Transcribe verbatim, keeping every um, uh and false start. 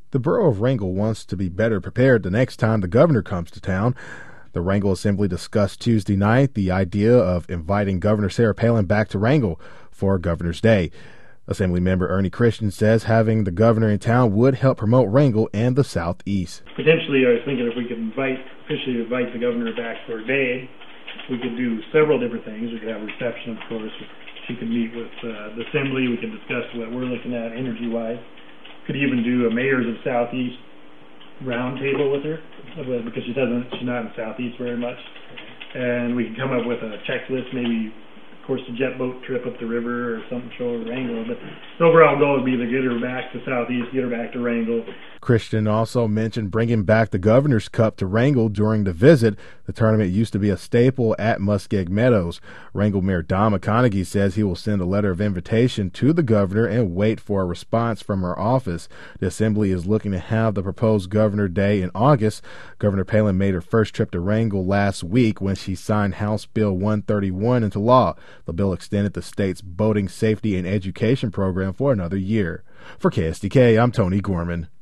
The borough of Wrangell wants to be better prepared the next time the governor comes to town. The Wrangell Assembly discussed Tuesday night the idea of inviting Governor Sarah Palin back to Wrangell for Governor's Day. Assembly member Ernie Christian says having the governor in town would help promote Wrangell and the Southeast. Potentially, I was thinking if we could invite, officially invite the governor back for a day, we could do several different things. We could have a reception, of course. She could meet with uh, the Assembly. We could discuss what we're looking at energy-wise. Could even do a Mayors of Southeast roundtable with her, because she doesn't, she's not in Southeast very much. And we can come up with a checklist, maybe, of course, a jet boat trip up the river or something, show her Wrangell. But the overall goal would be to get her back to Southeast, get her back to Wrangell. Christian also mentioned bringing back the Governor's Cup to Wrangell during the visit. The tournament used to be a staple at Muskeg Meadows. Wrangell Mayor Don McConaughey says he will send a letter of invitation to the governor and wait for a response from her office. The Assembly is looking to have the proposed Governor Day in August. Governor Palin made her first trip to Wrangell last week when she signed House Bill one thirty-one into law. The bill extended the state's boating safety and education program for another year. For K S D K, I'm Tony Gorman.